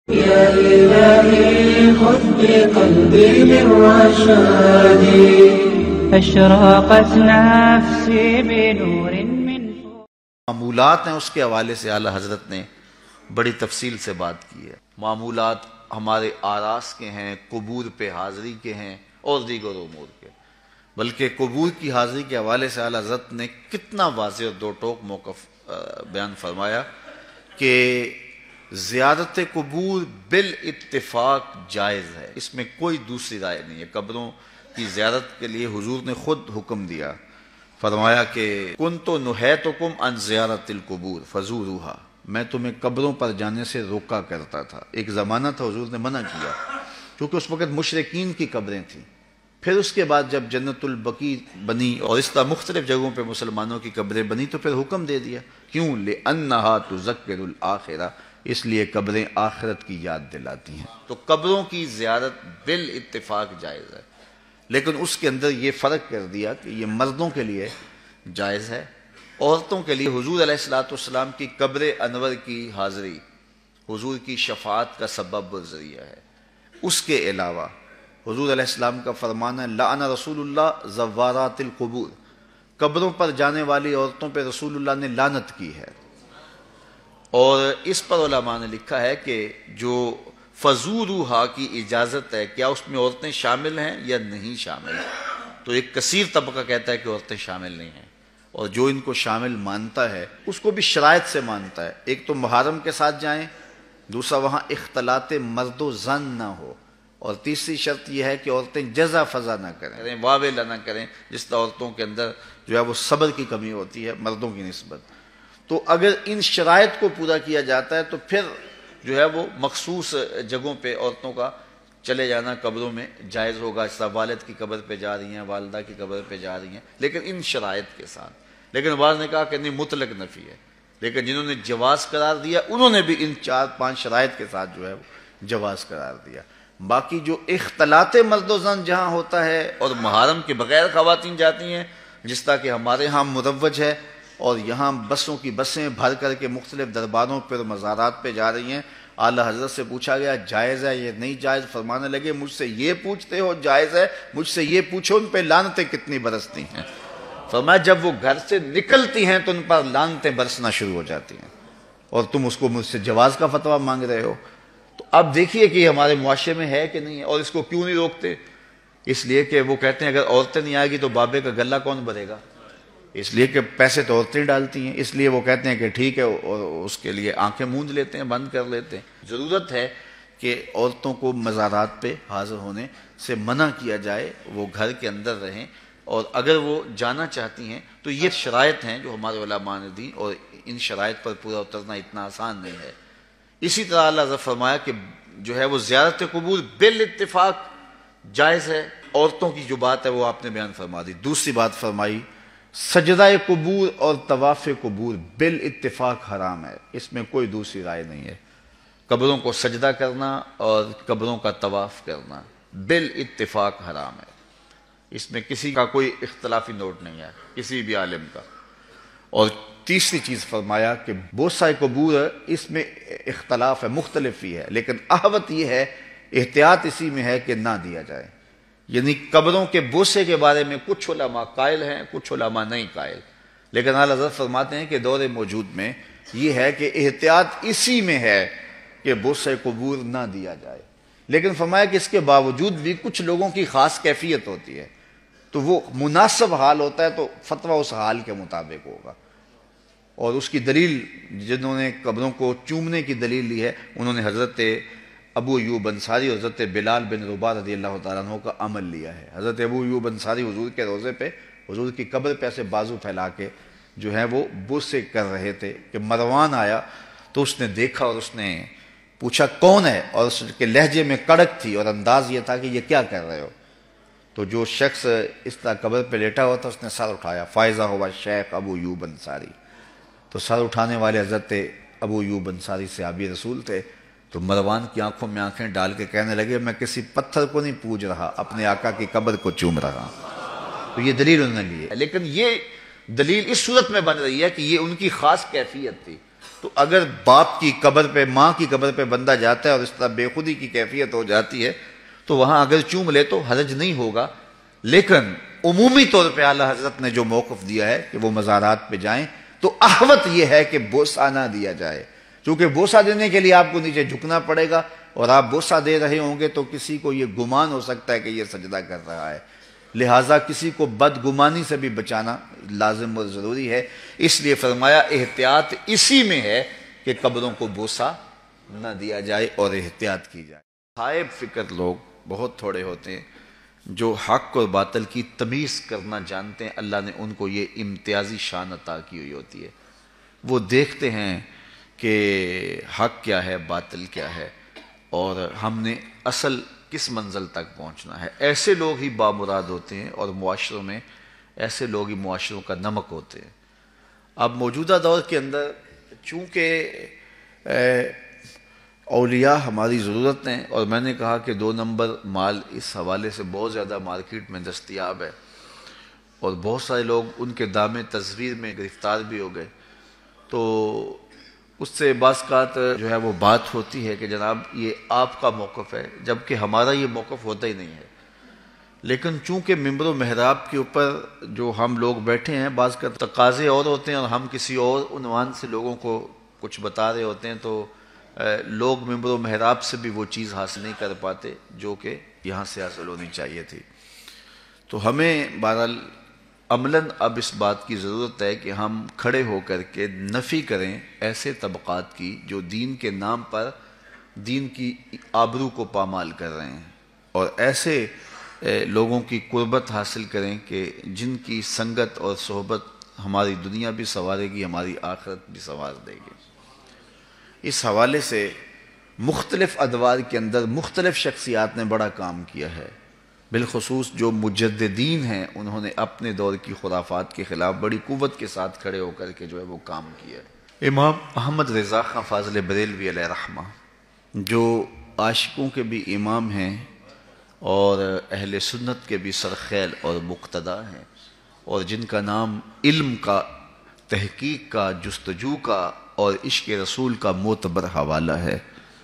يا إلهي خذ بقلبي للرشاد أشرقت نفسي بنور من فوق. معمولات ہیں، اس کے حوالے سے اعلیٰ حضرت نے بڑی تفصیل سے بات کی ہے. معمولات ہمارے آراس کے ہیں، قبور پہ حاضری کے ہیں اور دیگر امور کے، بلکہ قبور کی حاضری کے حوالے سے اعلیٰ حضرت نے کتنا واضح اور دو ٹوک موقف بیان فرمایا کہ زیارت قبور بالاتفاق جائز ہے، اس میں کوئی دوسری رائے نہیں ہے. قبروں کی زیارت کے لیے حضور نے خود حکم دیا، فرمایا کہ کنت نہیتکم عن زیارت القبور فزوروها، میں تمہیں قبروں پر جانے سے روکا کرتا تھا. ایک زمانہ تھا حضور نے منع کیا کیونکہ اس وقت مشرکین کی قبریں تھیں. پھر اس کے بعد جب جنت البقیع بنی اور اس طرح مختلف جگہوں پہ مسلمانوں کی قبریں بنی تو پھر حکم دے دیا. کیوں؟ لأنها تذکر الآخرہ، اس لیے قبریں آخرت کی یاد دلاتی ہیں. تو قبروں کی زیارت بالاتفاق جائز ہے، لیکن اس کے اندر یہ فرق کر دیا کہ یہ مردوں کے لیے جائز ہے، عورتوں کے لیے حضور علیہ السلام کی قبر انور کی حاضری حضور کی شفاعت کا سبب و ذریعہ ہے. اس کے علاوہ حضور علیہ السلام کا فرمان ہے لعن رسول اللہ زوارات القبور، قبروں پر جانے والی عورتوں پہ رسول اللہ نے لعنت کی ہے. اور اس پر علماء نے لکھا ہے کہ جو فزوروہا کی اجازت ہے، کیا اس میں عورتیں شامل ہیں یا نہیں شامل؟ تو ایک کثیر طبقہ کہتا ہے کہ عورتیں شامل نہیں ہیں، اور جو ان کو شامل مانتا ہے اس کو بھی شرائط سے مانتا ہے. ایک تو محرم کے ساتھ جائیں، دوسرا وہاں اختلاط مرد و زن نہ ہو، اور تیسری شرط یہ ہے کہ عورتیں جزا فضا نہ کریں، واویلا نہ کریں، جس طرح عورتوں کے اندر جو ہے وہ صبر کی کمی ہوتی ہے مردوں کی نسبت. تو اگر ان شرائط کو پورا کیا جاتا ہے تو پھر جو ہے وہ مخصوص جگہوں پہ عورتوں کا چلے جانا قبروں میں جائز ہوگا، اس طرح والد کی قبر پہ جا رہی ہیں، والدہ کی قبر پہ جا رہی ہیں، لیکن ان شرائط کے ساتھ. لیکن بعض نے کہا کہ نہیں، مطلق نفی ہے، لیکن جنہوں نے جواز قرار دیا انہوں نے بھی ان 4-5 شرائط کے ساتھ جو ہے وہ جواز قرار دیا. باقی جو اختلاط مرد و زن جہاں ہوتا ہے اور محرم کے بغیر خواتین جاتی ہیں، جس طرح کہ ہمارے ہاں مروج ہے، اور یہاں بسوں کی بسیں بھر کر کے مختلف درباروں پر مزارات پہ جا رہی ہیں. اعلیٰ حضرت سے پوچھا گیا جائز ہے یہ نہیں جائز؟ فرمانے لگے مجھ سے یہ پوچھتے ہو جائز ہے، مجھ سے یہ پوچھو ان پہ لعنتیں کتنی برستی ہیں. فرمایا جب وہ گھر سے نکلتی ہیں تو ان پر لعنتیں برسنا شروع ہو جاتی ہیں، اور تم اس کو مجھ سے جواز کا فتویٰ مانگ رہے ہو. تو اب دیکھیے کہ یہ ہمارے معاشرے میں ہے کہ نہیں ہے. اور اس کو کیوں نہیں روکتے؟ اس لیے کہ وہ کہتے ہیں اگر عورتیں نہیں آئے گی تو بابے کا گلہ کون بھرے گا، اس لیے کہ پیسے تو عورتیں ڈالتی ہیں. اس لیے وہ کہتے ہیں کہ ٹھیک ہے، اور اس کے لیے آنکھیں موند لیتے ہیں، بند کر لیتے ہیں. ضرورت ہے کہ عورتوں کو مزارات پہ حاضر ہونے سے منع کیا جائے، وہ گھر کے اندر رہیں، اور اگر وہ جانا چاہتی ہیں تو یہ شرائط ہیں جو ہمارے علماء نے دی، اور ان شرائط پر پورا اترنا اتنا آسان نہیں ہے. اسی طرح اللہ نے فرمایا کہ جو ہے وہ زیارت قبور بالاتفاق جائز ہے. عورتوں کی جو بات ہے وہ آپ نے بیان فرما دی. دوسری بات فرمائی سجدہ قبور اور طواف قبور بالاتفاق حرام ہے، اس میں کوئی دوسری رائے نہیں ہے. قبروں کو سجدہ کرنا اور قبروں کا طواف کرنا بالاتفاق حرام ہے، اس میں کسی کا کوئی اختلافی نوٹ نہیں ہے کسی بھی عالم کا. اور تیسری چیز فرمایا کہ بوسہ قبور اس میں اختلاف ہے، مختلف ہی ہے، لیکن احوط یہ ہے، احتیاط اسی میں ہے کہ نہ دیا جائے. یعنی قبروں کے بوسے کے بارے میں کچھ علماء قائل ہیں، کچھ علماء نہیں قائل، لیکن اعلیٰ حضرت فرماتے ہیں کہ دور موجود میں یہ ہے کہ احتیاط اسی میں ہے کہ بوسے قبور نہ دیا جائے. لیکن فرمایا کہ اس کے باوجود بھی کچھ لوگوں کی خاص کیفیت ہوتی ہے، تو وہ مناسب حال ہوتا ہے تو فتویٰ اس حال کے مطابق ہوگا. اور اس کی دلیل جنہوں نے قبروں کو چومنے کی دلیل لی ہے انہوں نے حضرت ابو ایوب انصاری اور حضرت بلال بن رباح رضی اللہ تعالیٰ عنہ کا عمل لیا ہے. حضرت ابو ایوب انصاری حضور کے روضے پہ، حضور کی قبر پہ ایسے بازو پھیلا کے جو ہے وہ بوسے کر رہے تھے کہ مروان آیا تو اس نے دیکھا اور اس نے پوچھا کون ہے، اور اس کے لہجے میں کڑک تھی اور انداز یہ تھا کہ یہ کیا کر رہے ہو. تو جو شخص اس طرح قبر پہ لیٹا ہوا تھا اس نے سر اٹھایا، فائزہ ہوا شیخ ابو ایوب انصاری. تو سر اٹھانے والے حضرت ابو ایوب انصاری صحابی رسول تھے. تو مروان کی آنکھوں میں آنکھیں ڈال کے کہنے لگے میں کسی پتھر کو نہیں پوج رہا، اپنے آقا کی قبر کو چوم رہا. تو یہ دلیل انہوں نے لی ہے، لیکن یہ دلیل اس صورت میں بن رہی ہے کہ یہ ان کی خاص کیفیت تھی. تو اگر باپ کی قبر پہ، ماں کی قبر پہ بندہ جاتا ہے اور اس طرح بے خودی کی کیفیت ہو جاتی ہے تو وہاں اگر چوم لے تو حرج نہیں ہوگا، لیکن عمومی طور پہ اعلیٰ حضرت نے جو موقف دیا ہے کہ وہ مزارات پہ جائیں تو احوط یہ ہے کہ بوسہ نہ دیا جائے، چونکہ بوسہ دینے کے لیے آپ کو نیچے جھکنا پڑے گا اور آپ بوسہ دے رہے ہوں گے تو کسی کو یہ گمان ہو سکتا ہے کہ یہ سجدہ کر رہا ہے، لہٰذا کسی کو بدگمانی سے بھی بچانا لازم اور ضروری ہے۔ اس لیے فرمایا احتیاط اسی میں ہے کہ قبروں کو بوسہ نہ دیا جائے اور احتیاط کی جائے۔ صاحب فکر لوگ بہت تھوڑے ہوتے ہیں جو حق اور باطل کی تمیز کرنا جانتے ہیں، اللہ نے ان کو یہ امتیازی شان عطا کی ہوئی ہوتی ہے، وہ دیکھتے ہیں کہ حق کیا ہے باطل کیا ہے اور ہم نے اصل کس منزل تک پہنچنا ہے۔ ایسے لوگ ہی بامراد ہوتے ہیں اور معاشروں میں ایسے لوگ ہی معاشروں کا نمک ہوتے ہیں۔ اب موجودہ دور کے اندر چونکہ اولیاء ہماری ضرورت ہیں، اور میں نے کہا کہ 2 نمبر مال اس حوالے سے بہت زیادہ مارکیٹ میں دستیاب ہے اور بہت سارے لوگ ان کے دام تصویر میں گرفتار بھی ہو گئے، تو اس سے بعض اوقات جو ہے وہ بات ہوتی ہے کہ جناب یہ آپ کا موقف ہے، جبکہ ہمارا یہ موقف ہوتا ہی نہیں ہے، لیکن چونکہ ممبر و محراب کے اوپر جو ہم لوگ بیٹھے ہیں بعض کا تقاضے اور ہوتے ہیں اور ہم کسی اور عنوان سے لوگوں کو کچھ بتا رہے ہوتے ہیں، تو لوگ ممبر و محراب سے بھی وہ چیز حاصل نہیں کر پاتے جو کہ یہاں سے حاصل ہونی چاہیے تھی۔ تو ہمیں بہرحال عملاً اب اس بات کی ضرورت ہے کہ ہم کھڑے ہو کر کے نفی کریں ایسے طبقات کی جو دین کے نام پر دین کی آبرو کو پامال کر رہے ہیں، اور ایسے لوگوں کی قربت حاصل کریں کہ جن کی سنگت اور صحبت ہماری دنیا بھی سنوارے گی، ہماری آخرت بھی سنوار دے گی۔ اس حوالے سے مختلف ادوار کے اندر مختلف شخصیات نے بڑا کام کیا ہے، بالخصوص جو مجددین ہیں انہوں نے اپنے دور کی خرافات کے خلاف بڑی قوت کے ساتھ کھڑے ہو کر کے جو ہے وہ کام کیا ہے۔ امام احمد رضا خان فاضل بریلوی علیہ رحمہ جو عاشقوں کے بھی امام ہیں اور اہل سنت کے بھی سرخیل اور مقتدا ہیں، اور جن کا نام علم کا، تحقیق کا، جستجو کا اور عشق رسول کا معتبر حوالہ ہے،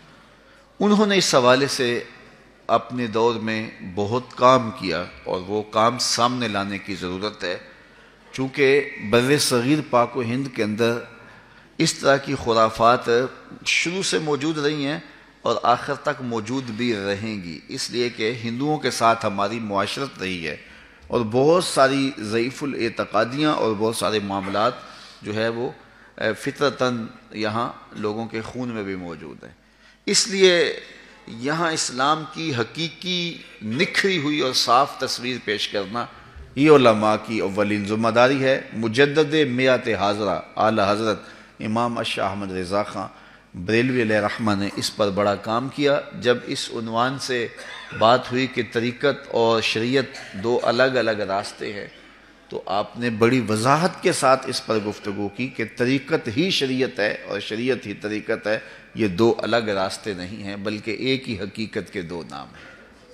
انہوں نے اس حوالے سے اپنے دور میں بہت کام کیا اور وہ کام سامنے لانے کی ضرورت ہے، چونکہ بر صغیر پاک و ہند کے اندر اس طرح کی خرافات شروع سے موجود رہی ہیں اور آخر تک موجود بھی رہیں گی، اس لیے کہ ہندوؤں کے ساتھ ہماری معاشرت رہی ہے اور بہت ساری ضعیف الاعتقادیاں اور بہت سارے معاملات جو ہے وہ فطرتاً یہاں لوگوں کے خون میں بھی موجود ہیں، اس لیے یہاں اسلام کی حقیقی نکھری ہوئی اور صاف تصویر پیش کرنا یہ علماء کی اولین ذمہ داری ہے۔ مجدد میعت حاضرہ اعلی حضرت امام اشاہ احمد رضا خان بریلوی علیہ رحمہ نے اس پر بڑا کام کیا۔ جب اس عنوان سے بات ہوئی کہ طریقت اور شریعت 2 الگ الگ راستے ہیں تو آپ نے بڑی وضاحت کے ساتھ اس پر گفتگو کی کہ طریقت ہی شریعت ہے اور شریعت ہی طریقت ہے، یہ 2 الگ راستے نہیں ہیں بلکہ ایک ہی حقیقت کے 2 نام ہیں۔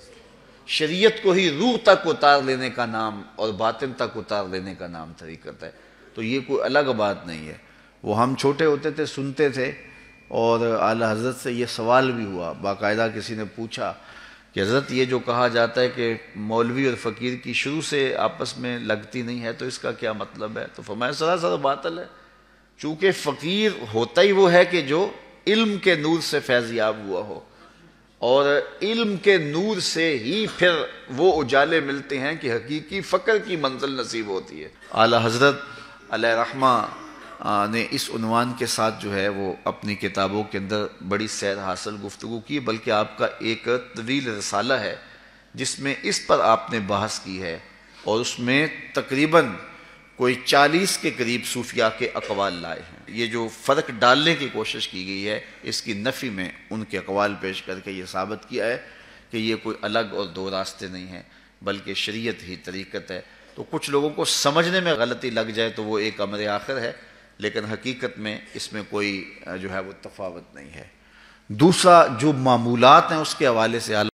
شریعت کو ہی روح تک اتار لینے کا نام اور باطن تک اتار لینے کا نام طریقت ہے، تو یہ کوئی الگ بات نہیں ہے۔ وہ ہم چھوٹے ہوتے تھے سنتے تھے اور اعلیٰ حضرت سے یہ سوال بھی ہوا، باقاعدہ کسی نے پوچھا کہ حضرت یہ جو کہا جاتا ہے کہ مولوی اور فقیر کی شروع سے آپس میں لگتی نہیں ہے تو اس کا کیا مطلب ہے؟ تو فرمایا سراسر باطل ہے، چونکہ فقیر ہوتا ہی وہ ہے کہ جو علم کے نور سے فیضیاب ہوا ہو، اور علم کے نور سے ہی پھر وہ اجالے ملتے ہیں کہ حقیقی فقر کی منزل نصیب ہوتی ہے۔ اعلیٰ حضرت علیہ رحمہ نے اس عنوان کے ساتھ جو ہے وہ اپنی کتابوں کے اندر بڑی سیر حاصل گفتگو کی، بلکہ آپ کا ایک طویل رسالہ ہے جس میں اس پر آپ نے بحث کی ہے، اور اس میں تقریباً کوئی 40 کے قریب صوفیاء کے اقوال لائے ہیں۔ یہ جو فرق ڈالنے کی کوشش کی گئی ہے اس کی نفی میں ان کے اقوال پیش کر کے یہ ثابت کیا ہے کہ یہ کوئی الگ اور 2 راستے نہیں ہیں بلکہ شریعت ہی طریقت ہے۔ تو کچھ لوگوں کو سمجھنے میں غلطی لگ جائے تو وہ ایک امر آخر ہے، لیکن حقیقت میں اس میں کوئی جو ہے وہ تفاوت نہیں ہے۔ دوسرا جو معمولات ہیں اس کے حوالے سے